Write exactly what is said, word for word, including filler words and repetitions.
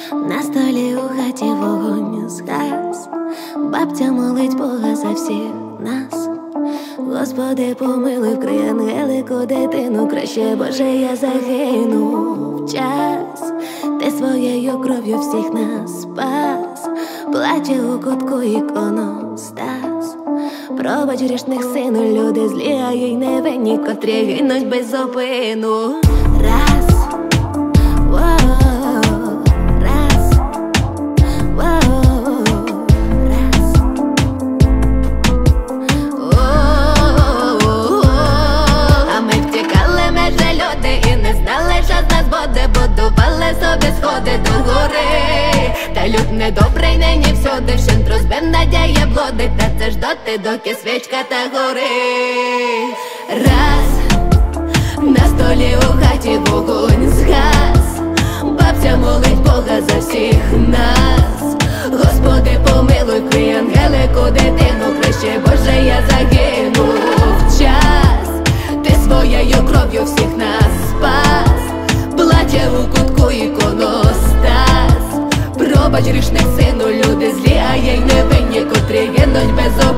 На столі у хаті вогонь згас, бабця молить Бога за всіх нас. Господи, помилуй, вкрий ангелику дитину, краще, Боже, я загинув в час. Ти своєю кров'ю всіх нас спас, плаче у кутку іконостас. Пробач грішних, сину, люди злі, а й невинні, котрі гинуть без зупину. Раз, воу, раз, воу, раз. О-о-о-о. А ми втікали межі люди і не знали, що з нас буде. Будували собі сходи до гори, та люд недобрий нині всюди, вщент розбив, надяє блодить. Та це ж доти, доки свічка та горить. Раз, на столі у хаті вогонь згас, бабця молить Бога за всіх нас. Господи, помилуй, вкрий ангелику дитину, краще, Боже, я загинув в час. Ти своєю кров'ю всіх нас спас, плаче у кутку іконостас. Пробач грішних, сину, люди злі, а й невинні, котрі гинуть без обману.